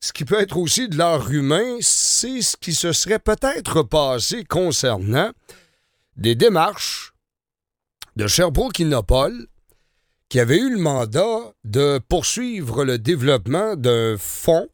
ce qui peut être aussi de l'art humain, c'est ce qui se serait peut-être passé concernant des démarches de Sherbrooke Innopol qui avait eu le mandat de poursuivre le développement d'un fonds,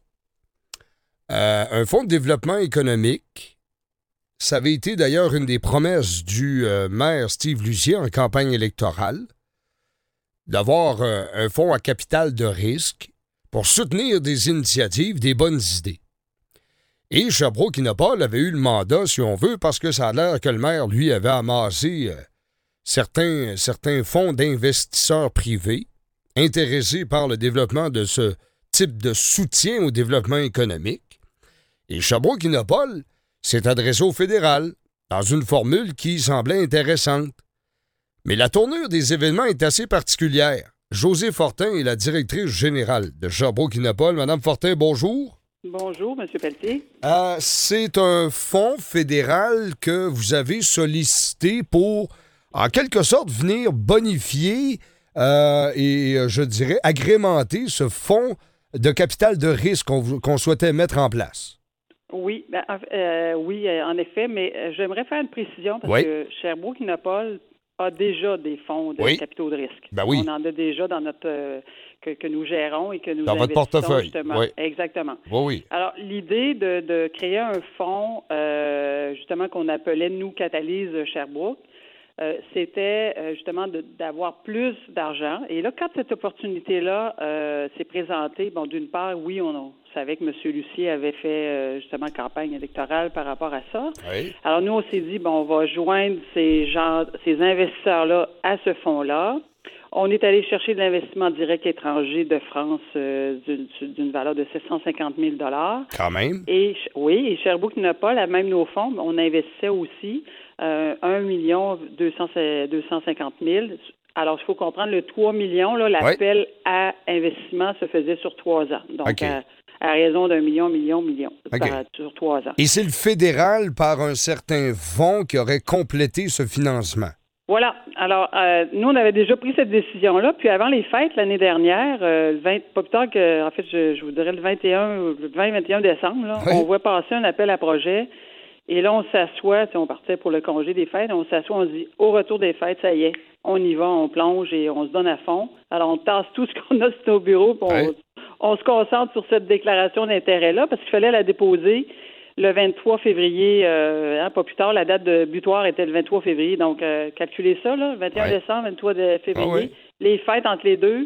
un fonds de développement économique. Ça avait été d'ailleurs une des promesses du maire Steve Lucier en campagne électorale, d'avoir un fonds à capital de risque pour soutenir des initiatives, des bonnes idées. Et Sherbrooke Innopol avait eu le mandat, si on veut, parce que ça a l'air que le maire, lui, avait amassé certains fonds d'investisseurs privés intéressés par le développement de ce type de soutien au développement économique. Et Sherbrooke Innopol s'est adressé au fédéral dans une formule qui semblait intéressante. Mais la tournure des événements est assez particulière. Josée Fortin est la directrice générale de Sherbrooke Innopol. Madame Fortin, bonjour. Bonjour, M. Pelletier. C'est un fonds fédéral que vous avez sollicité pour, en quelque sorte, venir bonifier et, je dirais, agrémenter ce fonds de capital de risque qu'on souhaitait mettre en place. Oui, en effet, mais j'aimerais faire une précision parce que Sherbrooke Innopol a déjà des fonds de capitaux de risque. Ben oui. On en a déjà dans notre que nous gérons et que nous dans votre portefeuille. Justement. Oui. Exactement. Oui. Alors, l'idée de créer un fonds, justement, qu'on appelait, nous, Catalyse Sherbrooke, c'était justement d'avoir plus d'argent. Et là, quand cette opportunité-là s'est présentée, bon, d'une part, oui, on savait que M. Lucier avait fait justement campagne électorale par rapport à ça. Oui. Alors, nous, on s'est dit, bon, on va joindre ces investisseurs-là à ce fonds-là. On est allé chercher de l'investissement direct étranger de France d'une valeur de 750 000 $. Quand même. Et Sherbrooke Innopol, à même nos fonds, on investissait aussi 1 250 000 $. Alors, il faut comprendre, le 3 millions, là, l'appel à investissement se faisait sur 3 ans. Donc, à raison d'1 million sur 3 ans. Et c'est le fédéral, par un certain fonds, qui aurait complété ce financement. Voilà. Alors, nous, on avait déjà pris cette décision-là. Puis avant les fêtes, l'année dernière, pas plus tard que, en fait, je vous dirais le 20-21 décembre, là, on voit passer un appel à projet. Et là, on s'assoit, on partait pour le congé des fêtes, on s'assoit, on se dit, au retour des fêtes, ça y est, on y va, on plonge et on se donne à fond. Alors, on tasse tout ce qu'on a sur nos bureaux, puis on se concentre sur cette déclaration d'intérêt-là, parce qu'il fallait la déposer le 23 février, pas plus tard, la date de butoir était le 23 février, donc calculez ça, là, 21 décembre, 23 février, les fêtes entre les deux.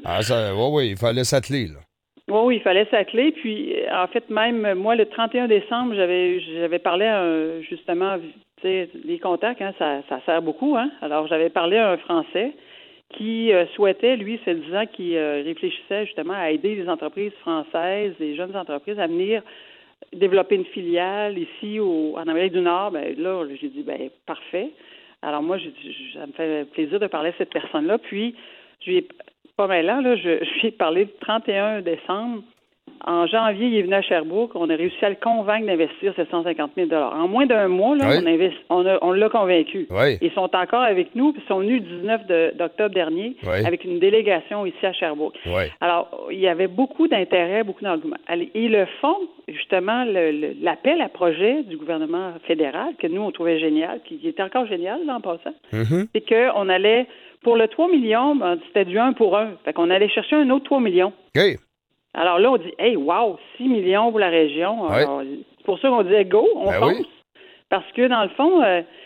Il fallait s'atteler, là. Oui, il fallait s'atteler. Puis, en fait, même moi, le 31 décembre, j'avais parlé justement, tu sais, les contacts, ça sert beaucoup. Alors, j'avais parlé à un Français qui souhaitait, lui, se disant qu'il réfléchissait justement à aider les entreprises françaises, les jeunes entreprises à venir développer une filiale ici en Amérique du Nord. Ben là, j'ai dit, parfait. Alors moi, ça me fait plaisir de parler à cette personne-là. Puis, je lui ai pas mal là, je lui ai parlé le 31 décembre. En janvier, il est venu à Sherbrooke. On a réussi à le convaincre d'investir 750 000 $. En moins d'un mois, là, on l'a convaincu. Oui. Ils sont encore avec nous, puis ils sont venus le 19 d'octobre dernier avec une délégation ici à Sherbrooke. Oui. Alors, il y avait beaucoup d'intérêt, beaucoup d'arguments. Et le fonds, justement, l'appel à projet du gouvernement fédéral, que nous, on trouvait génial, qui était encore génial, là, en passant, c'est qu'on allait, pour le 3 millions, c'était du 1 pour 1. Fait qu'on allait chercher un autre 3 millions. OK. Alors là, on dit, hey, wow, 6 millions pour la région. Alors, c'est pour ça qu'on disait go, on fonce. Oui. Parce que, dans le fond,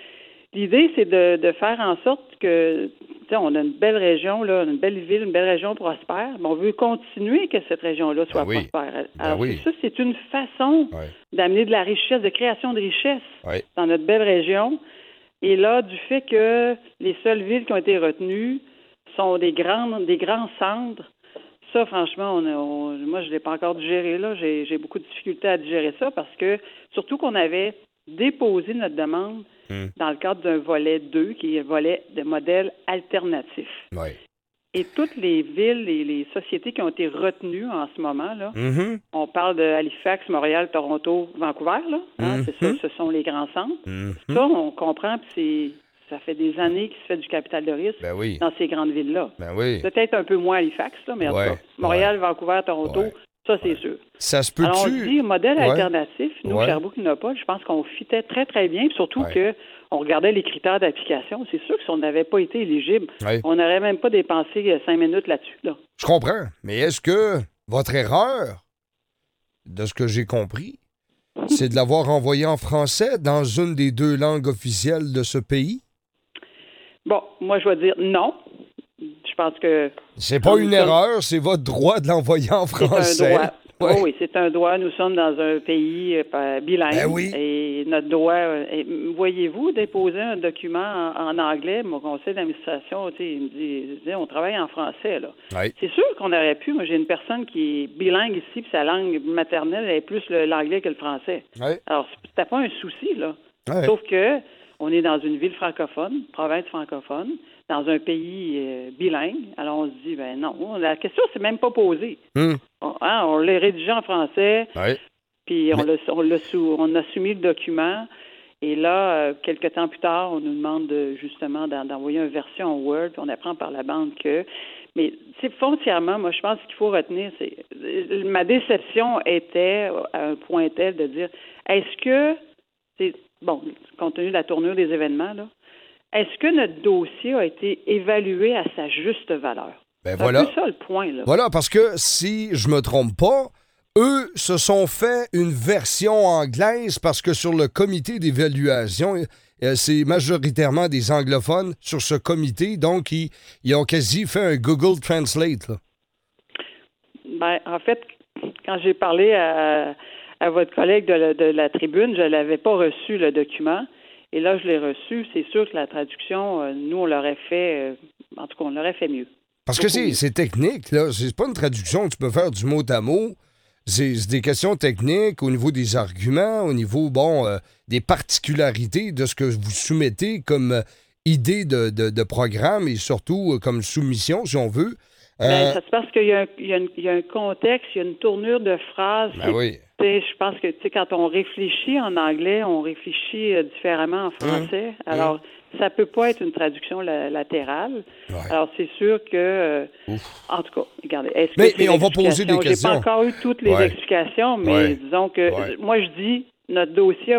l'idée, c'est de faire en sorte que, tu sais, on a une belle région, là, une belle ville, une belle région prospère, mais on veut continuer que cette région-là soit prospère. Alors, ça, c'est une façon d'amener de la richesse, de création de richesse dans notre belle région. Et là, du fait que les seules villes qui ont été retenues sont des grands centres, ça, franchement, moi, je ne l'ai pas encore digéré, là. J'ai beaucoup de difficultés à digérer ça parce que, surtout qu'on avait déposé notre demande dans le cadre d'un volet 2, qui est un volet de modèle alternatif. Oui. Et toutes les villes et les sociétés qui ont été retenues en ce moment, là, on parle de Halifax, Montréal, Toronto, Vancouver, là. C'est ça, ce sont les grands centres. Ça, on comprend, puis ça fait des années qu'il se fait du capital de risque dans ces grandes villes-là. Ben oui. Peut-être un peu moins Halifax, là, mais en tout cas, Montréal, Vancouver, Toronto, Ça, c'est sûr. Ça se peut-tu? Alors, on dit modèle alternatif. Nous, Sherbrooke-Innopol, je pense qu'on fitait très, très bien. Surtout que on regardait les critères d'application. C'est sûr que si on n'avait pas été éligible, on n'aurait même pas dépensé 5 minutes là-dessus. Là. Je comprends. Mais est-ce que votre erreur, de ce que j'ai compris, c'est de l'avoir envoyé en français dans une des 2 langues officielles de ce pays? Bon, moi, je vais dire non. Je pense que... C'est pas une erreur, c'est votre droit de l'envoyer en français. C'est un droit. Oui, c'est un droit. Nous sommes dans un pays bilingue. Et notre droit... voyez-vous, déposer un document en anglais, mon conseil d'administration, il me dit, on travaille en français, là. Oui. C'est sûr qu'on aurait pu. Moi, j'ai une personne qui est bilingue ici, puis sa langue maternelle, elle est plus l'anglais que le français. Oui. Alors, c'était pas un souci, là. Oui. Sauf que on est dans une ville francophone, province francophone, dans un pays bilingue. Alors, on se dit, ben non, la question s'est même pas posée. On l'a rédigé en français, puis on a soumis le document. Et là, quelques temps plus tard, on nous demande justement d'envoyer une version Word, puis on apprend par la bande que... Mais, foncièrement, moi, je pense qu'il faut retenir, ma déception était à un point tel de dire, est-ce que... Bon, compte tenu de la tournure des événements, là, est-ce que notre dossier a été évalué à sa juste valeur? Ben c'est un peu ça le point, là. Voilà, parce que si je me trompe pas, eux se sont fait une version anglaise parce que sur le comité d'évaluation, c'est majoritairement des anglophones sur ce comité, donc ils ont quasi fait un Google Translate, là. Ben, en fait, quand j'ai parlé à votre collègue de la tribune, je l'avais pas reçu, le document. Et là, je l'ai reçu. C'est sûr que la traduction, nous, on l'aurait fait... en tout cas, on l'aurait fait mieux. Parce que c'est technique, là. C'est pas une traduction que tu peux faire du mot à mot. C'est des questions techniques au niveau des arguments, au niveau, des particularités de ce que vous soumettez comme idée de programme et surtout comme soumission, si on veut. Ça se passe qu'il y a un contexte, il y a une tournure de phrase. Ben oui. Je pense que quand on réfléchit en anglais, on réfléchit différemment en français. Alors, ça peut pas être une traduction latérale. Ouais. Alors, c'est sûr que... en tout cas, regardez, est-ce que mais on va poser des questions. J'ai pas encore eu toutes les explications, mais disons que... Moi, je dis, notre dossier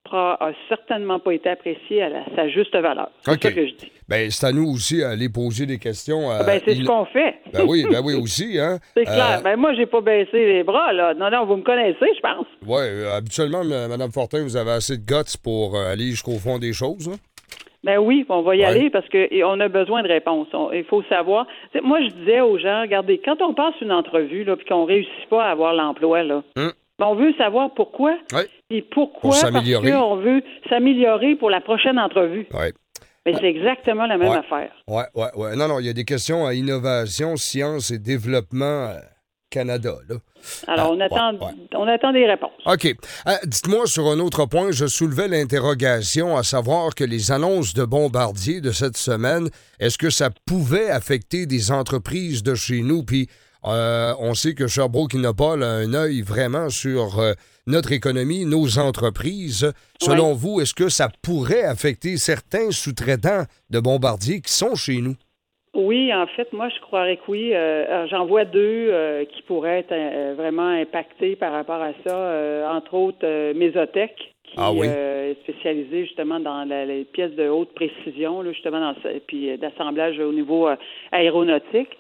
a certainement pas été apprécié à sa juste valeur. C'est ça que je dis. Ben, c'est à nous aussi à aller poser des questions. C'est ce qu'on fait. Ben oui aussi, hein. C'est clair. Ben moi, j'ai pas baissé les bras, là. Non, vous me connaissez, je pense. Oui, habituellement, Mme Fortin, vous avez assez de guts pour aller jusqu'au fond des choses, hein? Ben oui, on va y aller parce qu'on a besoin de réponses. Il faut savoir. Moi, je disais aux gens, regardez, quand on passe une entrevue, là, puis qu'on réussit pas à avoir l'emploi, là, on veut savoir pourquoi. Et pourquoi? Parce qu'on veut s'améliorer pour la prochaine entrevue. Oui. Mais c'est exactement la même affaire. Oui. Non, il y a des questions à innovation, sciences et développement Canada, là. Alors, on attend des réponses. OK. Dites-moi sur un autre point, je soulevais l'interrogation à savoir que les annonces de Bombardier de cette semaine, est-ce que ça pouvait affecter des entreprises de chez nous? Puis, on sait que Sherbrooke-Innopol a un œil vraiment sur notre économie, nos entreprises. Selon vous, est-ce que ça pourrait affecter certains sous-traitants de Bombardier qui sont chez nous? Oui, en fait, moi, je croirais que oui. J'en vois 2 qui pourraient être vraiment impactés par rapport à ça. Entre autres, Mésotech, qui est spécialisé justement dans les pièces de haute précision, là, justement, puis d'assemblage au niveau aéronautique.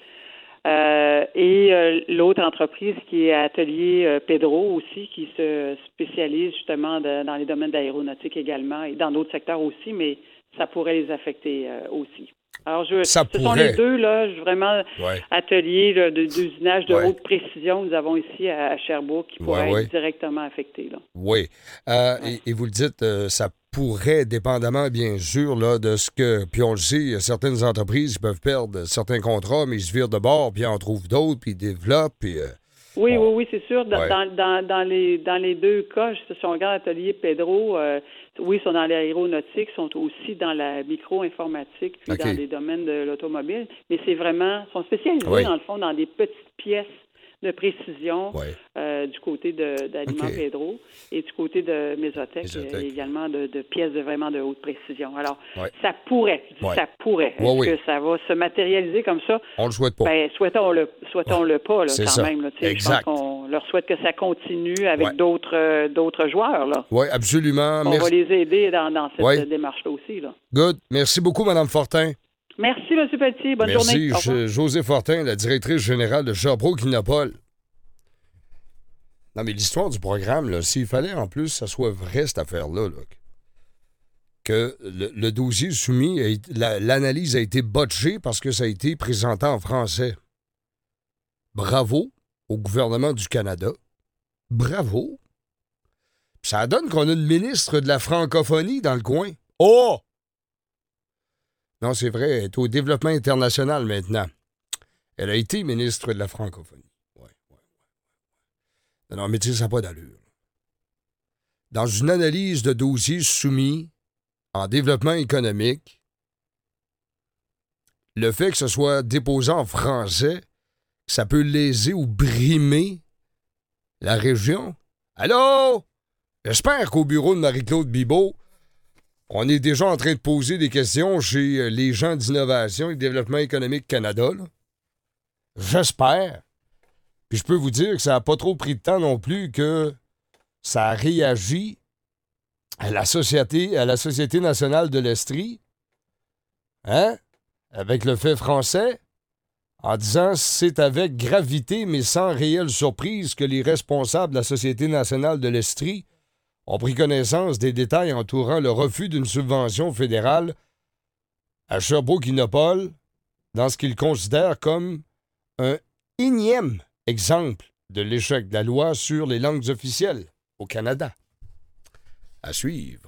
Et l'autre entreprise qui est Atelier Pedro aussi, qui se spécialise justement dans les domaines d'aéronautique également et dans d'autres secteurs aussi, mais ça pourrait les affecter aussi. Alors, ce sont les 2, là, vraiment ateliers d'usinage de haute précision nous avons ici à Sherbrooke qui pourraient être directement affectés. Là. Oui. Et vous le dites, ça pourrait, dépendamment, bien sûr, là, de ce que... Puis on le sait, il y a certaines entreprises qui peuvent perdre certains contrats, mais ils se virent de bord, puis ils en trouvent d'autres, puis ils développent, puis... Oui, c'est sûr. Dans les 2 cas, si on regarde Atelier Pedro, ils sont dans l'aéronautique, sont aussi dans la micro-informatique, puis dans les domaines de l'automobile. Mais c'est vraiment, sont spécialisés, dans le fond, dans des petites pièces de précision du côté d'Aliment Pedro et du côté de Mésotech également de pièces vraiment de haute précision. Alors, ça pourrait. Est-ce que ça va se matérialiser comme ça? On le souhaite pas. Ben, souhaitons-le pas, là, c'est quand ça. même. Là, exact. Je pense leur souhaite que ça continue avec d'autres joueurs. Là. Oui, absolument. On va les aider dans cette démarche-là aussi. Là. Good. Merci beaucoup, Mme Fortin. Merci, M. Pelletier. Bonne journée. Merci, José Fortin, la directrice générale de Sherbrooke-Innopol. Non, mais l'histoire du programme, là, s'il fallait en plus que ça soit vrai, cette affaire-là, là, que le dossier soumis, l'analyse a été botchée parce que ça a été présenté en français. Bravo au gouvernement du Canada. Bravo. Ça donne qu'on a une ministre de la francophonie dans le coin. Oh! Non, c'est vrai, elle est au développement international maintenant. Elle a été ministre de la francophonie. Ouais. Non, mais tu sais, ça n'a pas d'allure. Dans une analyse de dossier soumis en développement économique, le fait que ce soit déposé en français, ça peut léser ou brimer la région. Allô? J'espère qu'au bureau de Marie-Claude Bibeau, on est déjà en train de poser des questions chez les gens d'innovation et de développement économique Canada. Là. J'espère. Puis je peux vous dire que ça n'a pas trop pris de temps non plus que ça a réagi à la Société nationale de l'Estrie, avec le fait français, en disant c'est avec gravité mais sans réelle surprise que les responsables de la Société nationale de l'Estrie ont pris connaissance des détails entourant le refus d'une subvention fédérale à Sherbrooke-Innopol dans ce qu'ils considèrent comme un énième exemple de l'échec de la loi sur les langues officielles au Canada. À suivre.